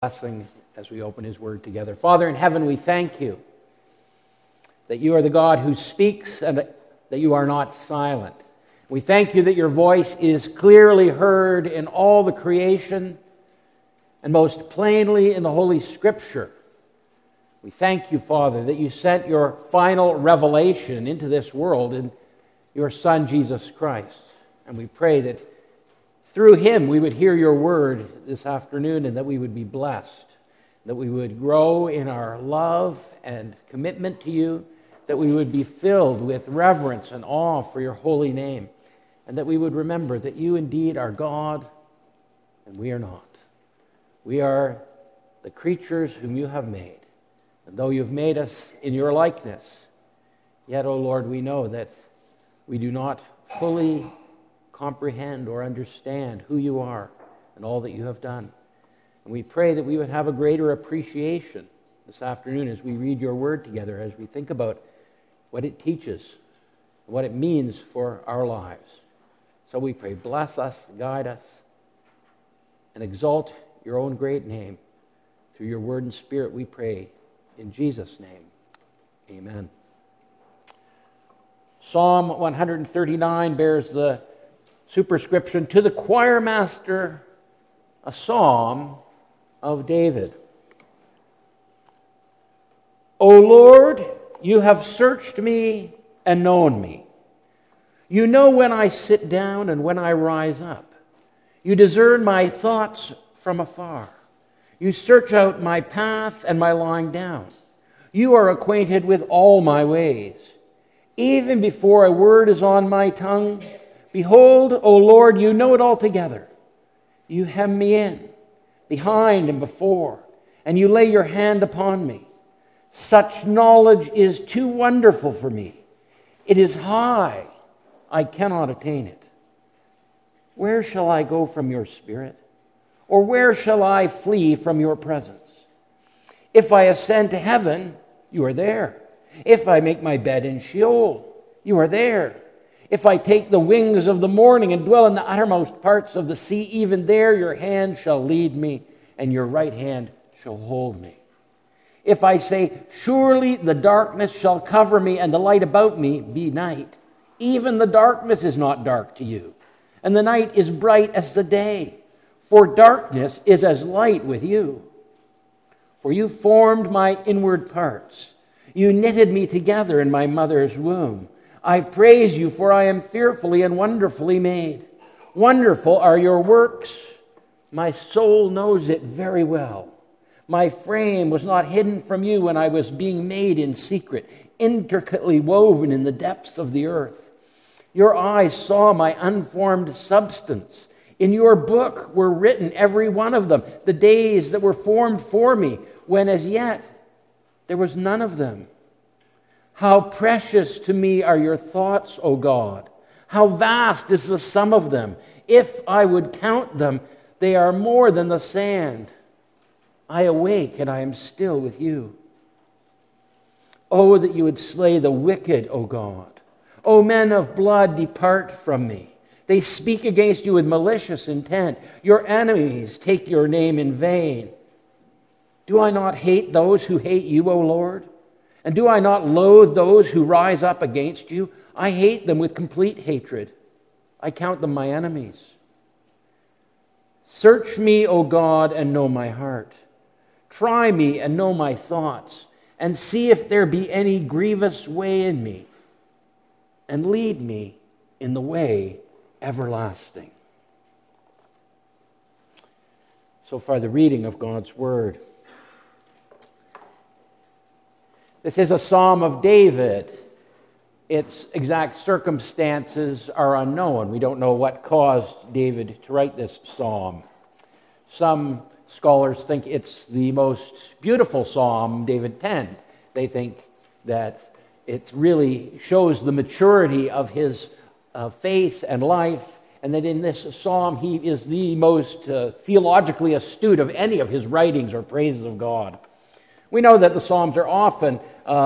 blessing as we open his word together. Father in heaven, we thank you that you are the God who speaks and that you are not silent. We thank you that your voice is clearly heard in all the creation and most plainly in the Holy Scripture. We thank you, Father, that you sent your final revelation into this world in your Son, Jesus Christ. And we pray that through him we would hear your word this afternoon and that we would be blessed, that we would grow in our love and commitment to you, that we would be filled with reverence and awe for your holy name, and that we would remember that you indeed are God and we are not. We are the creatures whom you have made. And though you've made us in your likeness, yet, O Lord, we know that we do not fully comprehend or understand who you are and all that you have done. And we pray that we would have a greater appreciation this afternoon as we read your word together, as we think about what it teaches, what it means for our lives. So we pray, bless us, guide us, and exalt your own great name. Through your word and spirit we pray in Jesus' name. Amen. Psalm 139 bears the superscription, "To the choir master, a psalm of David." O Lord, you have searched me and known me. You know when I sit down and when I rise up. You discern my thoughts from afar. You search out my path and my lying down. You are acquainted with all my ways. Even before a word is on my tongue, behold, O Lord, you know it altogether. You hem me in, behind and before, and you lay your hand upon me. Such knowledge is too wonderful for me. It is high. I cannot attain it. Where shall I go from your spirit? Or where shall I flee from your presence? If I ascend to heaven, you are there. If I make my bed in Sheol, you are there. If I take the wings of the morning and dwell in the uttermost parts of the sea, even there your hand shall lead me, and your right hand shall hold me. If I say, surely the darkness shall cover me, and the light about me be night, even the darkness is not dark to you, and the night is bright as the day, for darkness is as light with you. For you formed my inward parts. You knitted me together in my mother's womb. I praise you, for I am fearfully and wonderfully made. Wonderful are your works. My soul knows it very well. My frame was not hidden from you when I was being made in secret, intricately woven in the depths of the earth. Your eyes saw my unformed substance. In your book were written, every one of them, the days that were formed for me, when as yet there was none of them. How precious to me are your thoughts, O God! How vast is the sum of them! If I would count them, they are more than the sand. I awake and I am still with you. Oh, that you would slay the wicked, O God! O men of blood, depart from me. They speak against you with malicious intent. Your enemies take your name in vain. Do I not hate those who hate you, O Lord? And do I not loathe those who rise up against you? I hate them with complete hatred. I count them my enemies. Search me, O God, and know my heart. Try me and know my thoughts, and see if there be any grievous way in me, and lead me in the way everlasting. So far, the reading of God's Word. This is a psalm of David. Its exact circumstances are unknown. We don't know what caused David to write this psalm. Some scholars think it's the most beautiful psalm David penned. They think that it really shows the maturity of his faith and life, and that in this psalm he is the most theologically astute of any of his writings or praises of God. We know that the Psalms are often,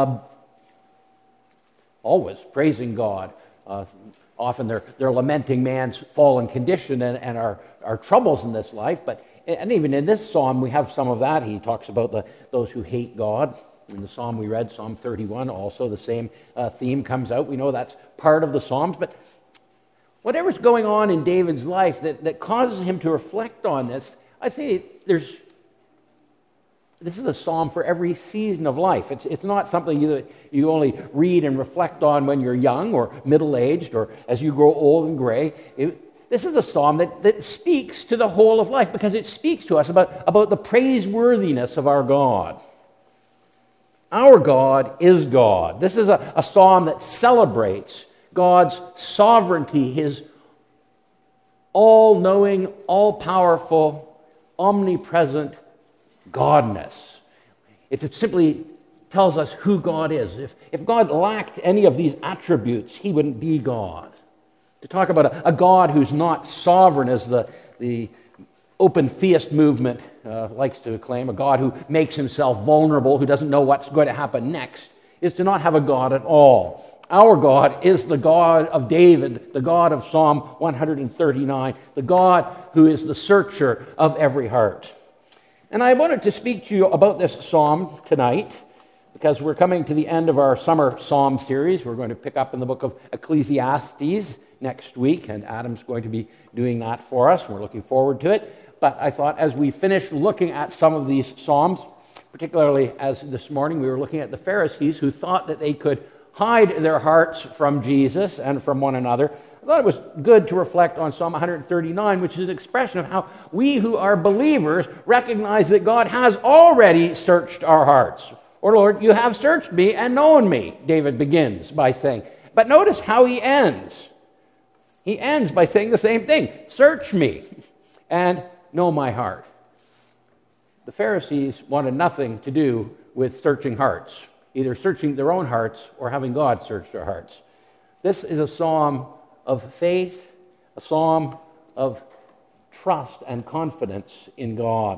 always praising God. Often they're lamenting man's fallen condition and our troubles in this life. But And even in this psalm, we have some of that. He talks about those who hate God. In the psalm we read, Psalm 31, also the same theme comes out. We know that's part of the Psalms. But whatever's going on in David's life that causes him to reflect on this, I think this is a psalm for every season of life. It's not something you only read and reflect on when you're young or middle-aged or as you grow old and gray. This is a psalm that speaks to the whole of life because it speaks to us about the praiseworthiness of our God. Our God is God. This is a psalm that celebrates God's sovereignty, His all-knowing, all-powerful, omnipresent Godness. It simply tells us who God is. If God lacked any of these attributes, He wouldn't be God. To talk about a God who's not sovereign, as the open theist movement likes to claim, a God who makes Himself vulnerable, who doesn't know what's going to happen next, is to not have a God at all. Our God is the God of David, the God of Psalm 139, the God who is the searcher of every heart. And I wanted to speak to you about this psalm tonight because we're coming to the end of our summer psalm series. We're going to pick up in the book of Ecclesiastes next week, and Adam's going to be doing that for us. We're looking forward to it. But I thought as we finish looking at some of these psalms, particularly as this morning we were looking at the Pharisees who thought that they could hide their hearts from Jesus and from one another, I thought it was good to reflect on Psalm 139, which is an expression of how we who are believers recognize that God has already searched our hearts. Or, Lord, you have searched me and known me, David begins by saying. But notice how he ends. He ends by saying the same thing. Search me and know my heart. The Pharisees wanted nothing to do with searching hearts, either searching their own hearts or having God search their hearts. This is a psalm of faith, a psalm of trust and confidence in God.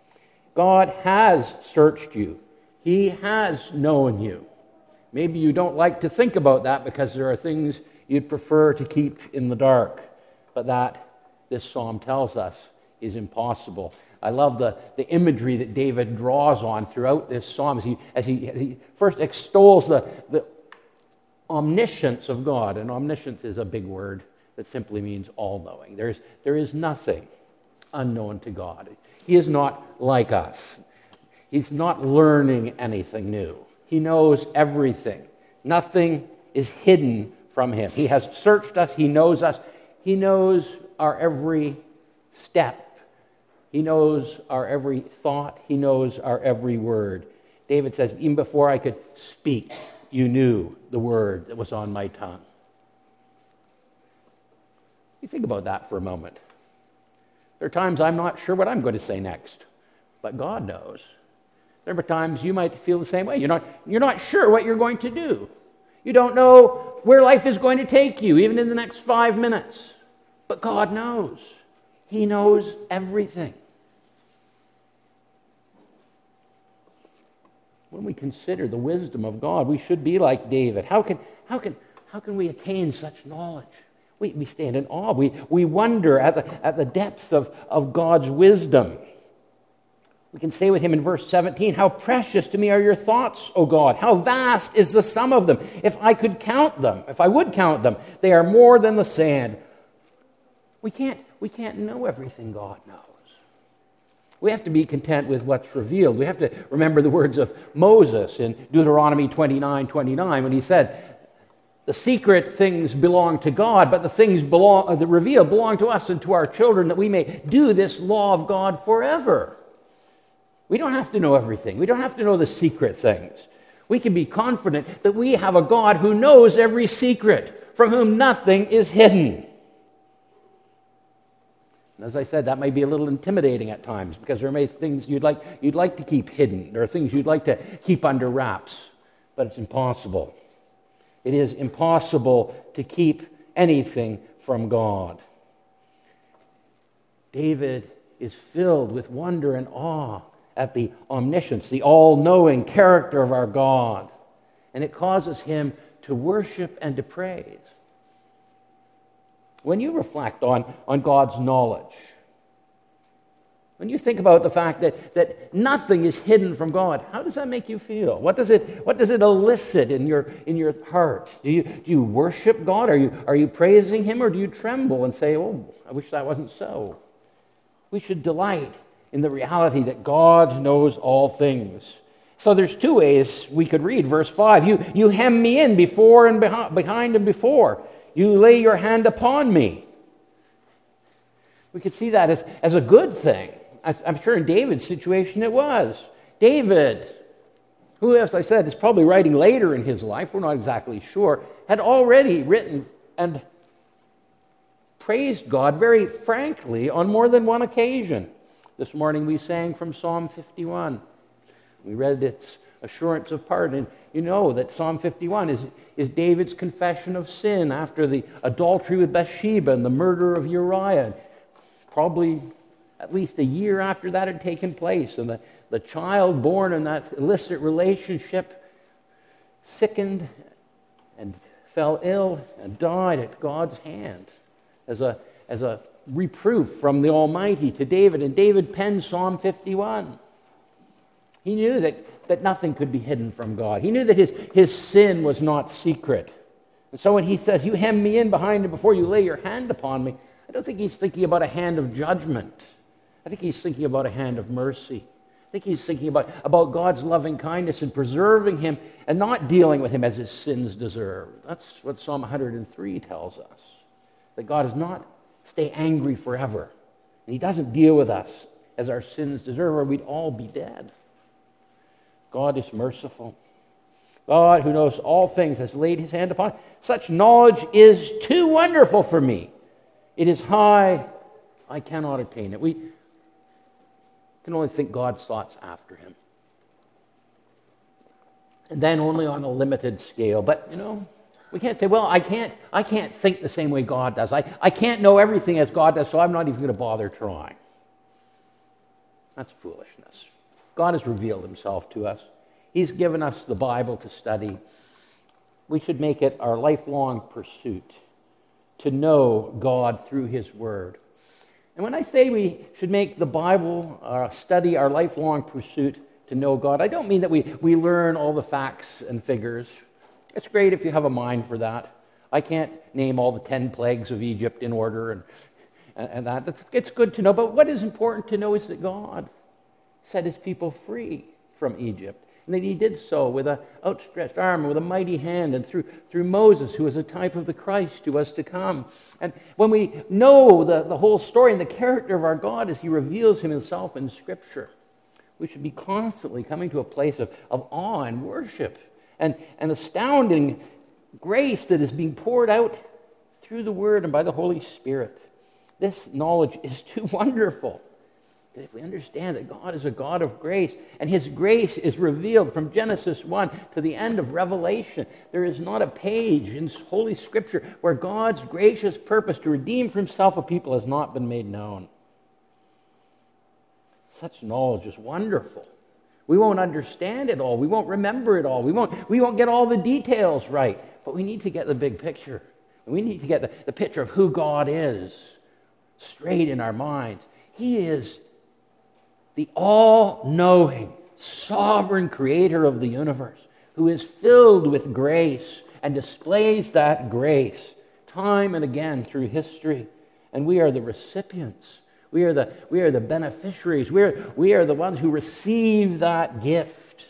God has searched you. He has known you. Maybe you don't like to think about that because there are things you'd prefer to keep in the dark, but that, this psalm tells us, is impossible. I love the imagery that David draws on throughout this psalm as he first extols the omniscience of God. And omniscience is a big word that simply means all-knowing. There is nothing unknown to God. He is not like us. He's not learning anything new. He knows everything. Nothing is hidden from Him. He has searched us. He knows us. He knows our every step. He knows our every thought. He knows our every word. David says, even before I could speak, you knew the word that was on my tongue. You think about that for a moment. There are times I'm not sure what I'm going to say next, but God knows. There are times you might feel the same way. You're not sure what you're going to do. You don't know where life is going to take you, even in the next 5 minutes. But God knows. He knows everything. When we consider the wisdom of God, we should be like David. How can we attain such knowledge? We stand in awe. We wonder at the depths of God's wisdom. We can say with him in verse 17, how precious to me are your thoughts, O God. How vast is the sum of them. If I would count them, they are more than the sand. We can't know everything God knows. We have to be content with what's revealed. We have to remember the words of Moses in Deuteronomy 29:29 when he said, the secret things belong to God, but the things that revealed belong to us and to our children, that we may do this law of God forever. We don't have to know everything. We don't have to know the secret things. We can be confident that we have a God who knows every secret, from whom nothing is hidden. And as I said, that may be a little intimidating at times because there may be things you'd like to keep hidden. There are things you'd like to keep under wraps, but it's impossible. It is impossible to keep anything from God. David is filled with wonder and awe at the omniscience, the all-knowing character of our God. And it causes him to worship and to praise. When you reflect on God's knowledge, When you think about the fact that nothing is hidden from God, how does that make you feel? What does it elicit in your heart? Do you worship God? Are you praising Him, or do you tremble and say, "Oh, I wish that wasn't so"? We should delight in the reality that God knows all things. So there's two ways we could read verse 5. You hem me in before and behind and before. You lay your hand upon me. We could see that as a good thing. I'm sure in David's situation it was. David, who, as I said, is probably writing later in his life, we're not exactly sure, had already written and praised God very frankly on more than one occasion. This morning we sang from Psalm 51. We read its assurance of pardon. You know that Psalm 51 is David's confession of sin after the adultery with Bathsheba and the murder of Uriah. Probably at least a year after that had taken place, and the child born in that illicit relationship sickened and fell ill and died at God's hand as a reproof from the Almighty to David. And David penned Psalm 51. He knew that nothing could be hidden from God. He knew that his sin was not secret. And so when he says, "You hem me in behind and before, you lay your hand upon me," I don't think he's thinking about a hand of judgment. I think he's thinking about a hand of mercy. I think he's thinking about God's loving kindness and preserving him and not dealing with him as his sins deserve. That's what Psalm 103 tells us. That God does not stay angry forever. And He doesn't deal with us as our sins deserve, or we'd all be dead. God is merciful. God, who knows all things, has laid His hand upon it. Such knowledge is too wonderful for me. It is high, I cannot attain it. We can only think God's thoughts after Him. And then only on a limited scale. But, we can't say, well, I can't think the same way God does. I can't know everything as God does, so I'm not even going to bother trying. That's foolishness. God has revealed Himself to us. He's given us the Bible to study. We should make it our lifelong pursuit to know God through His Word. And when I say we should make the Bible study our lifelong pursuit to know God, I don't mean that we learn all the facts and figures. It's great if you have a mind for that. I can't name all the 10 plagues of Egypt in order and that. It's good to know, but what is important to know is that God set His people free from Egypt. And that He did so with an outstretched arm, with a mighty hand, and through Moses, who was a type of the Christ who was to come. And when we know the whole story and the character of our God as He reveals Himself in Scripture, we should be constantly coming to a place of awe and worship and astounding grace that is being poured out through the Word and by the Holy Spirit. This knowledge is too wonderful. That if we understand that God is a God of grace, and His grace is revealed from Genesis 1 to the end of Revelation, there is not a page in Holy Scripture where God's gracious purpose to redeem for Himself a people has not been made known. Such knowledge is wonderful. We won't understand it all. We won't remember it all. We won't get all the details right. But we need to get the big picture. We need to get the picture of who God is straight in our minds. He is the all-knowing, sovereign creator of the universe, who is filled with grace and displays that grace time and again through history. And we are the recipients. We are the beneficiaries. We are the ones who receive that gift.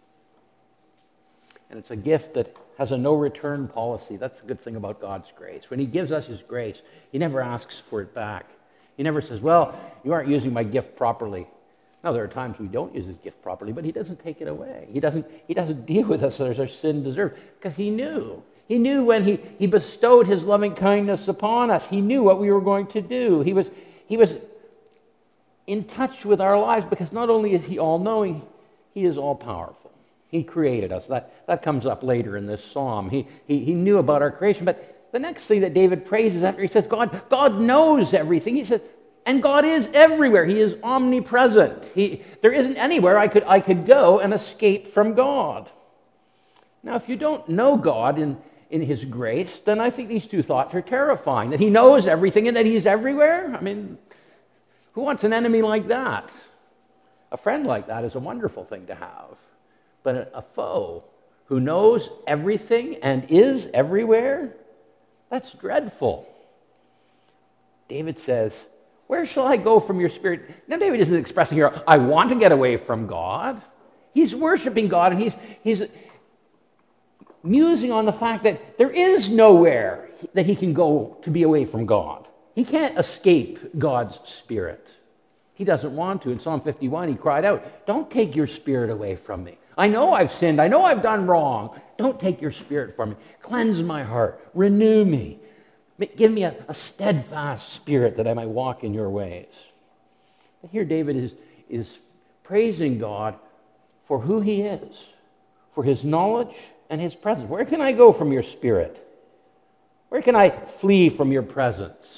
And it's a gift that has a no-return policy. That's the good thing about God's grace. When He gives us His grace, He never asks for it back. He never says, well, you aren't using my gift properly. Now, there are times we don't use His gift properly, but He doesn't take it away. He doesn't deal with us as our sin deserves, because He knew. He knew when He bestowed His loving kindness upon us. He knew what we were going to do. He was in touch with our lives, because not only is He all-knowing, He is all-powerful. He created us. That comes up later in this psalm. He knew about our creation. But the next thing that David praises after he says, God knows everything. He says, and God is everywhere. He is omnipresent. There isn't anywhere I could go and escape from God. Now, if you don't know God in His grace, then I think these two thoughts are terrifying. That He knows everything and that He's everywhere. I mean, Who wants an enemy like that? A friend like that is a wonderful thing to have. But a foe who knows everything and is everywhere, that's dreadful. David says, where shall I go from your spirit? Now, David isn't expressing here, I want to get away from God. He's worshiping God, and he's musing on the fact that there is nowhere that he can go to be away from God. He can't escape God's Spirit. He doesn't want to. In Psalm 51, he cried out, don't take your Spirit away from me. I know I've sinned. I know I've done wrong. Don't take your Spirit from me. Cleanse my heart. Renew me. Give me a steadfast spirit that I might walk in your ways. And here David is praising God for who he is, for his knowledge and his presence. Where can I go from your Spirit? Where can I flee from your presence?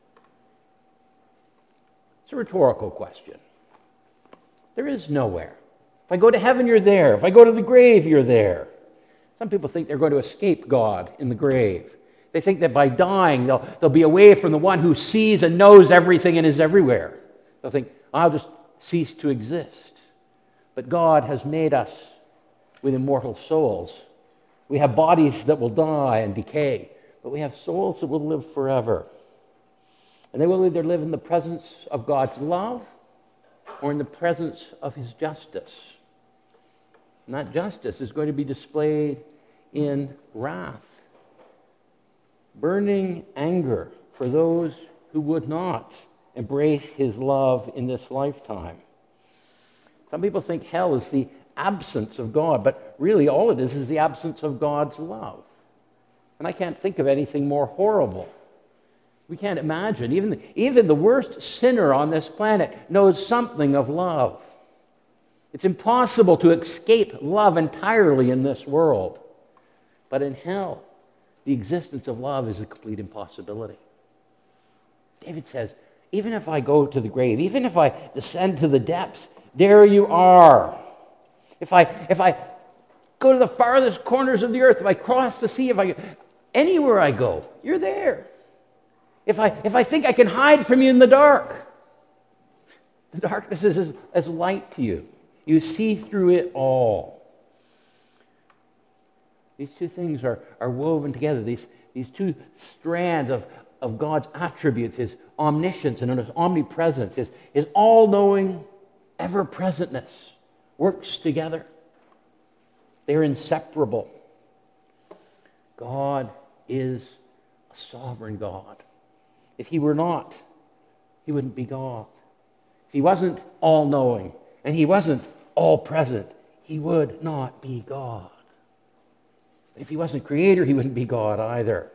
It's a rhetorical question. There is nowhere. If I go to heaven, you're there. If I go to the grave, you're there. Some people think they're going to escape God in the grave. They think that by dying, they'll be away from the one who sees and knows everything and is everywhere. They'll think, I'll just cease to exist. But God has made us with immortal souls. We have bodies that will die and decay, but we have souls that will live forever. And they will either live in the presence of God's love or in the presence of his justice. And that justice is going to be displayed in wrath, burning anger for those who would not embrace his love in this lifetime. Some people think hell is the absence of God, but really all it is the absence of God's love. And I can't think of anything more horrible. We can't imagine. Even the worst sinner on this planet knows something of love. It's impossible to escape love entirely in this world. But in hell, the existence of love is a complete impossibility. David says, even if I go to the grave, even if I descend to the depths, there you are. If I go to the farthest corners of the earth, if I cross the sea, anywhere I go, you're there. If I think I can hide from you in the dark, the darkness is as light to you. You see through it all. These two things are woven together. These two strands of God's attributes, his omniscience and his omnipresence, his all-knowing, ever-presentness, works together. They're inseparable. God is a sovereign God. If he were not, he wouldn't be God. If he wasn't all-knowing and he wasn't all-present, he would not be God. If he wasn't creator, he wouldn't be God either.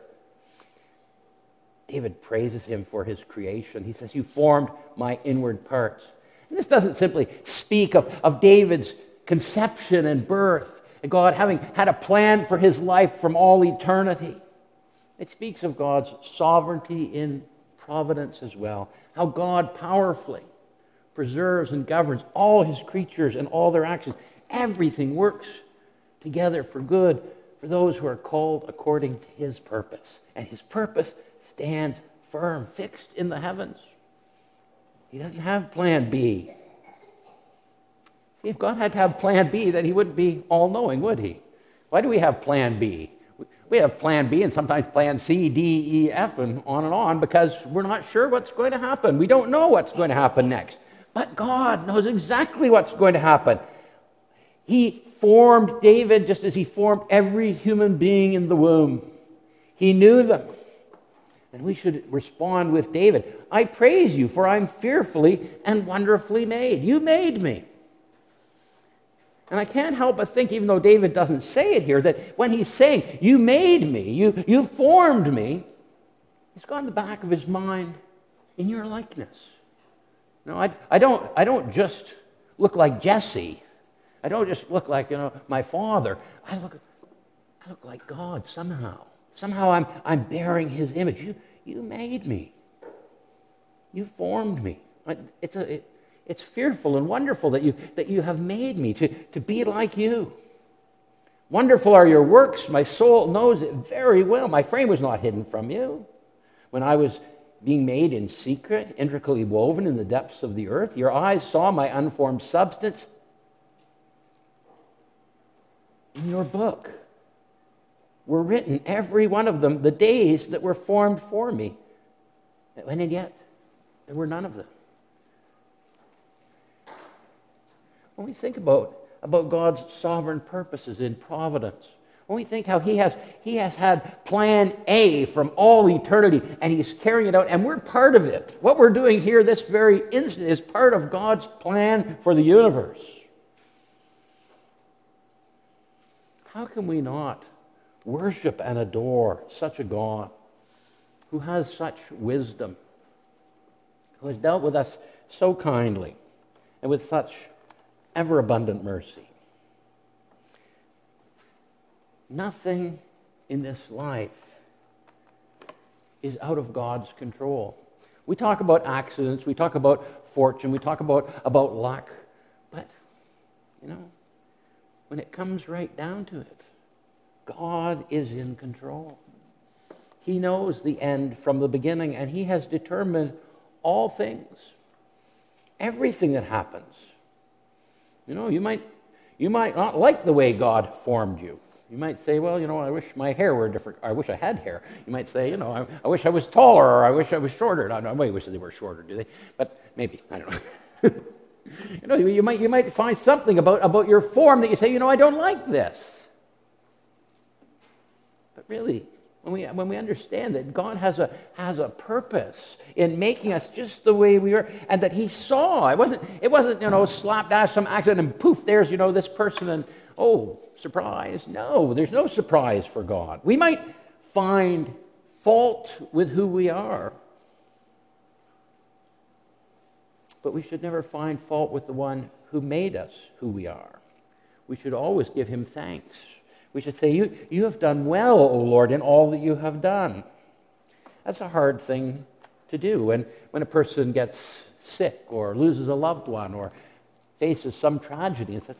David praises him for his creation. He says, you formed my inward parts. And this doesn't simply speak of David's conception and birth, and God having had a plan for his life from all eternity. It speaks of God's sovereignty in providence as well. How God powerfully preserves and governs all his creatures and all their actions. Everything works together for good for those who are called according to his purpose. And his purpose stands firm, fixed in the heavens. He doesn't have plan B. If God had to have plan B, then he wouldn't be all-knowing, would he? Why do we have plan B? We have plan B and sometimes plan C, D, E, F, and on because we're not sure what's going to happen. We don't know what's going to happen next. But God knows exactly what's going to happen. He formed David just as he formed every human being in the womb. He knew them. And we should respond with David, I praise you, for I'm fearfully and wonderfully made. You made me. And I can't help but think, even though David doesn't say it here, that when he's saying, you made me, you formed me, he's got in the back of his mind, in your likeness. No, I don't just look like Jesse. I don't just look like, my father. I look like God somehow. Somehow I'm bearing his image. You made me. You formed me. It's fearful and wonderful that you have made me to be like you. Wonderful are your works. My soul knows it very well. My frame was not hidden from you when I was being made in secret, intricately woven in the depths of the earth. Your eyes saw my unformed substance in your book. Were written, every one of them, the days that were formed for me. And yet, there were none of them. When we think about God's sovereign purposes in providence, when we think how He has had plan A from all eternity, and He's carrying it out, and we're part of it. What we're doing here this very instant is part of God's plan for the universe. How can we not worship and adore such a God who has such wisdom, who has dealt with us so kindly and with such ever-abundant mercy? Nothing in this life is out of God's control. We talk about accidents, we talk about fortune, we talk about luck, but, when it comes right down to it, God is in control. He knows the end from the beginning, and He has determined all things, everything that happens. You might not like the way God formed you. You might say, well, I wish my hair were different. I wish I had hair. You might say, I wish I was taller, or I wish I was shorter. I don't know, wish they were shorter, do they? But maybe, I don't know. You might find something about your form that you say, I don't like this. But really, when we understand that God has a purpose in making us just the way we are, and that He saw, it wasn't slapdash, some accident, and poof, there's this person, and surprise. No, there's no surprise for God. We might find fault with who we are, but we should never find fault with the one who made us who we are. We should always give Him thanks. We should say, you have done well, O Lord, in all that you have done. That's a hard thing to do when a person gets sick or loses a loved one or faces some tragedy. It's like,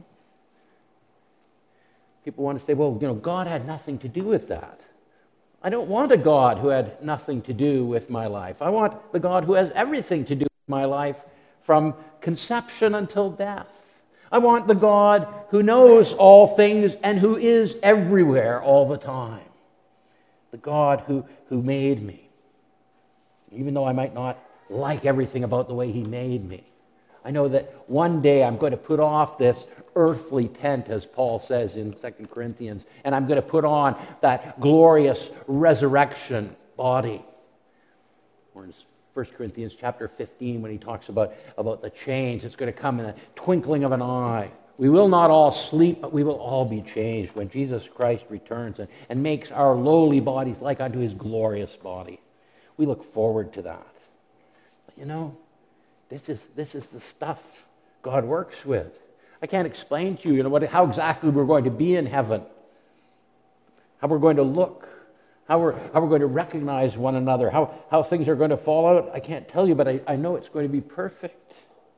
people want to say, well, God had nothing to do with that. I don't want a God who had nothing to do with my life. I want the God who has everything to do with my life from conception until death. I want the God who knows all things and who is everywhere all the time. The God who made me. Even though I might not like everything about the way He made me. I know that one day I'm going to put off this earthly tent, as Paul says in 2 Corinthians, and I'm going to put on that glorious resurrection body. Or in 1 Corinthians chapter 15, when he talks about the change that's going to come in a twinkling of an eye. We will not all sleep, but we will all be changed when Jesus Christ returns and makes our lowly bodies like unto His glorious body. We look forward to that. But this is the stuff God works with. I can't explain to you, how exactly we're going to be in heaven, how we're going to look, how we're going to recognize one another, how things are going to fall out. I can't tell you, but I know it's going to be perfect.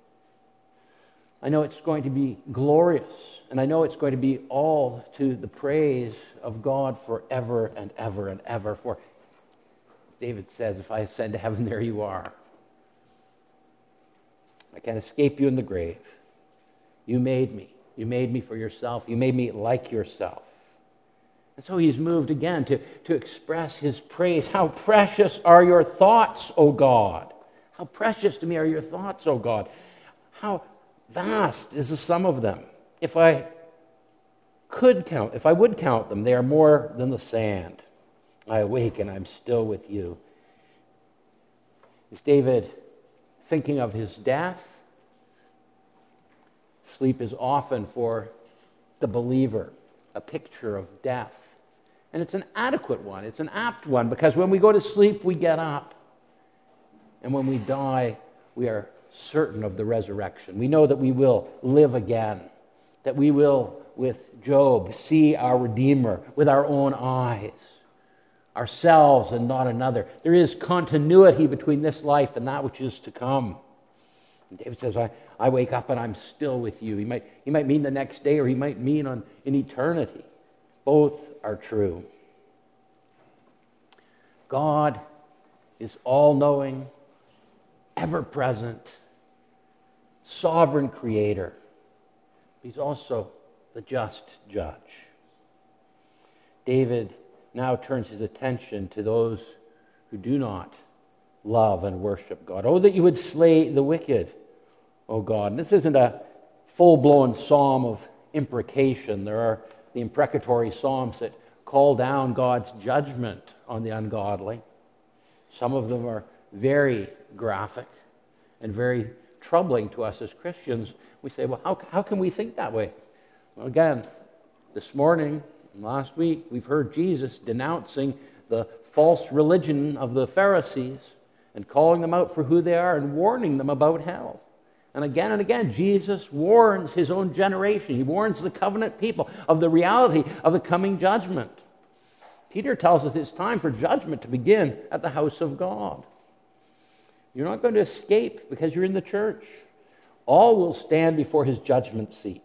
I know it's going to be glorious, and I know it's going to be all to the praise of God forever and ever and ever. For David says, if I ascend to heaven, there you are. I can't escape you in the grave. You made me. You made me for yourself. You made me like yourself. And so He's moved again to express His praise. How precious are your thoughts, O God. How precious to me are your thoughts, O God. How vast is the sum of them. If I would count them, they are more than the sand. I awake and I'm still with you. Is David thinking of his death? Sleep is often for the believer a picture of death. And it's an adequate one. It's an apt one, because when we go to sleep, we get up. And when we die, we are certain of the resurrection. We know that we will live again, that we will, with Job, see our Redeemer with our own eyes, ourselves and not another. There is continuity between this life and that which is to come. And David says, I wake up and I'm still with you. He might mean the next day, or he might mean in eternity. Both are true. God is all-knowing, ever-present, sovereign creator. He's also the just judge. David now turns his attention to those who do not love and worship God. Oh, that you would slay the wicked, O God. And this isn't a full-blown psalm of imprecation. There are the imprecatory psalms that call down God's judgment on the ungodly. Some of them are very graphic and very troubling to us as Christians. We say, well, how can we think that way? Well, again, this morning, last week, we've heard Jesus denouncing the false religion of the Pharisees and calling them out for who they are and warning them about hell. And again, Jesus warns his own generation. He warns the covenant people of the reality of the coming judgment. Peter tells us it's time for judgment to begin at the house of God. You're not going to escape because you're in the church. All will stand before his judgment seat.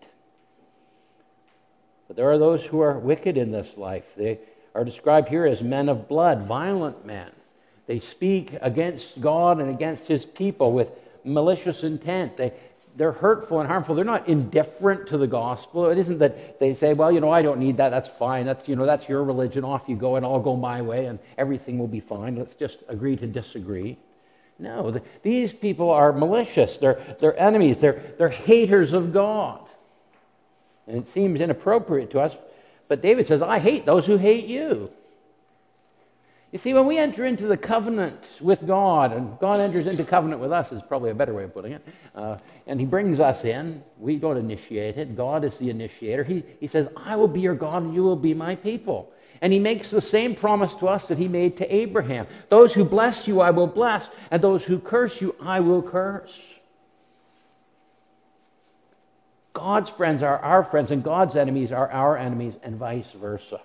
But there are those who are wicked in this life. They are described here as men of blood, violent men. They speak against God and against his people with malicious intent. They're hurtful and harmful. They're not indifferent to the gospel. It isn't that they say, well, I don't need that. That's fine. That's your religion. Off you go, and I'll go my way, and everything will be fine. Let's just agree to disagree. No, these people are malicious. They're enemies. They're haters of God. And it seems inappropriate to us, but David says, I hate those who hate you. You see, when we enter into the covenant with God, and God enters into covenant with us is probably a better way of putting it, and he brings us in, we don't initiate it. God is the initiator. He says, I will be your God and you will be my people. And he makes the same promise to us that he made to Abraham. Those who bless you I will bless, and those who curse you I will curse. God's friends are our friends, and God's enemies are our enemies, and vice versa.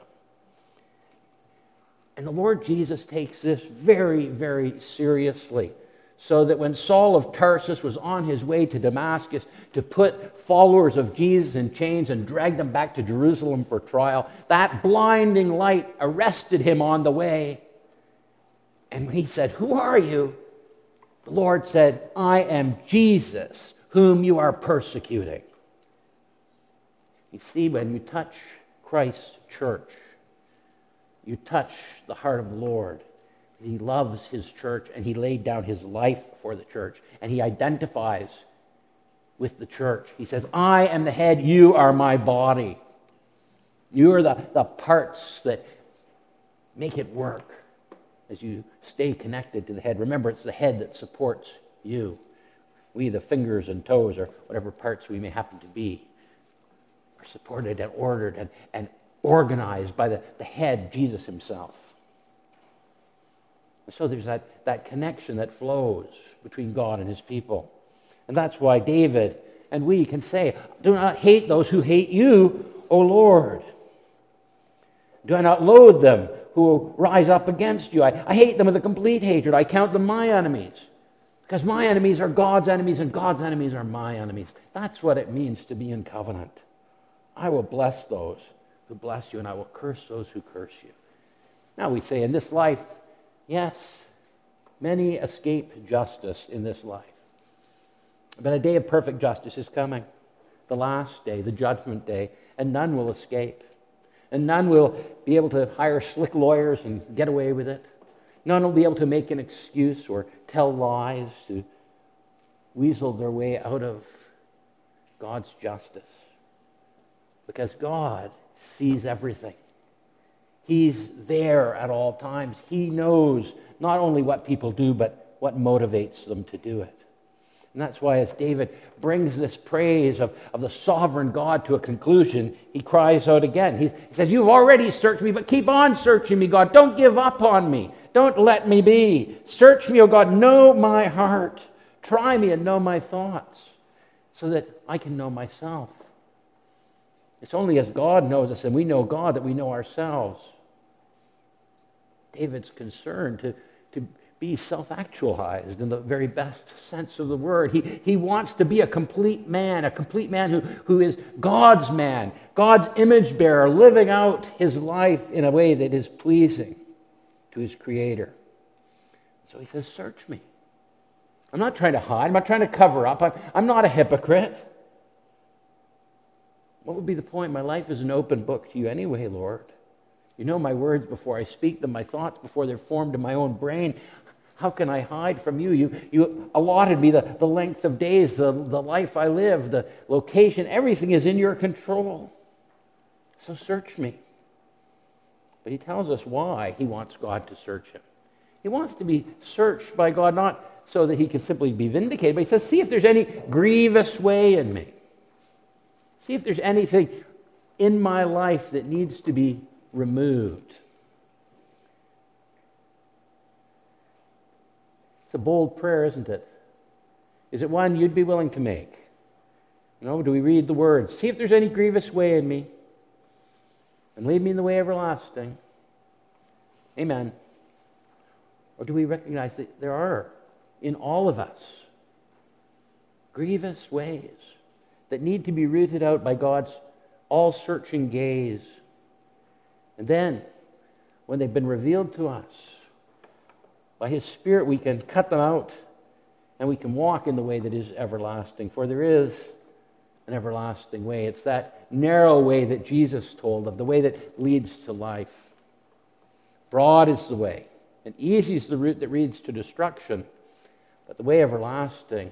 And the Lord Jesus takes this very, very seriously, so that when Saul of Tarsus was on his way to Damascus to put followers of Jesus in chains and drag them back to Jerusalem for trial, that blinding light arrested him on the way. And when he said, who are you? The Lord said, I am Jesus, whom you are persecuting. You see, when you touch Christ's church, you touch the heart of the Lord. He loves his church, and he laid down his life for the church, and he identifies with the church. He says, I am the head, you are my body. You are the parts that make it work as you stay connected to the head. Remember, it's the head that supports you. We, the fingers and toes, or whatever parts we may happen to be, are supported and ordered and organized by the head, Jesus himself. And so there's that connection that flows between God and his people. And that's why David and we can say, do not hate those who hate you, O Lord. Do I not loathe them who rise up against you? I hate them with a complete hatred. I count them my enemies. Because my enemies are God's enemies, and God's enemies are my enemies. That's what it means to be in covenant. I will bless those who bless you, and I will curse those who curse you. Now we say in this life, yes, many escape justice in this life. But a day of perfect justice is coming. The last day, the judgment day, and none will escape. And none will be able to hire slick lawyers and get away with it. None will be able to make an excuse or tell lies to weasel their way out of God's justice. Because God sees everything. He's there at all times. He knows not only what people do, but what motivates them to do it. And that's why as David brings this praise of the sovereign God to a conclusion, he cries out again. He says, you've already searched me, but keep on searching me, God. Don't give up on me. Don't let me be. Search me, O God. Know my heart. Try me and know my thoughts, so that I can know myself. It's only as God knows us and we know God that we know ourselves. David's concerned to be self-actualized in the very best sense of the word. He wants to be a complete man who is God's man, God's image bearer, living out his life in a way that is pleasing to his Creator. So he says, search me. I'm not trying to hide. I'm not trying to cover up. I'm not a hypocrite. What would be the point? My life is an open book to you anyway, Lord. You know my words before I speak them, my thoughts before they're formed in my own brain. How can I hide from you? You allotted me the length of days, the life I live, the location. Everything is in your control. So search me. But he tells us why he wants God to search him. He wants to be searched by God, not so that he can simply be vindicated, but he says, see if there's any grievous way in me. See if there's anything in my life that needs to be removed. It's a bold prayer, isn't it? Is it one you'd be willing to make? Do we read the words? See if there's any grievous way in me, and lead me in the way everlasting. Amen. Or do we recognize that there are, in all of us, grievous ways that need to be rooted out by God's all-searching gaze? And then, when they've been revealed to us, by His Spirit we can cut them out and we can walk in the way that is everlasting. For there is an everlasting way. It's that narrow way that Jesus told of, the way that leads to life. Broad is the way, and easy is the route that leads to destruction. But the way everlasting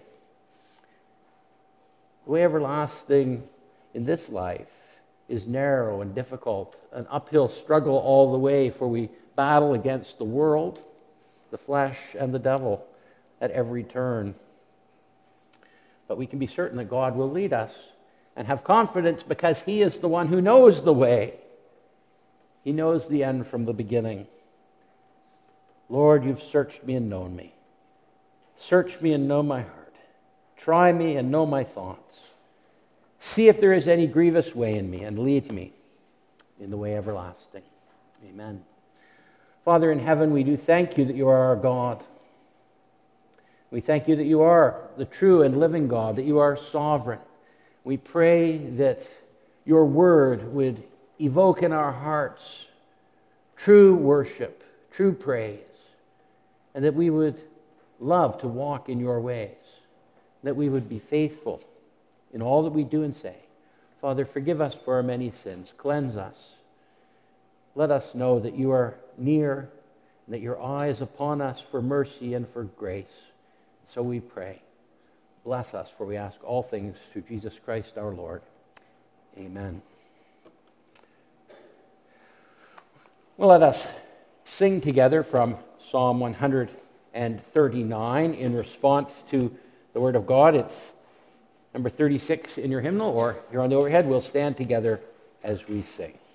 in this life is narrow and difficult, an uphill struggle all the way, for we battle against the world, the flesh, and the devil at every turn. But we can be certain that God will lead us and have confidence because He is the one who knows the way. He knows the end from the beginning. Lord, you've searched me and known me. Search me and know my heart. Try me and know my thoughts. See if there is any grievous way in me and lead me in the way everlasting. Amen. Father in heaven, we do thank you that you are our God. We thank you that you are the true and living God, that you are sovereign. We pray that your word would evoke in our hearts true worship, true praise, and that we would love to walk in your ways, that we would be faithful in all that we do and say. Father, forgive us for our many sins. Cleanse us. Let us know that you are near, and that your eye is upon us for mercy and for grace. So we pray. Bless us, for we ask all things through Jesus Christ our Lord. Amen. Well, let us sing together from Psalm 139 in response to the Word of God. It's number 36 in your hymnal, or here on the overhead. We'll stand together as we sing.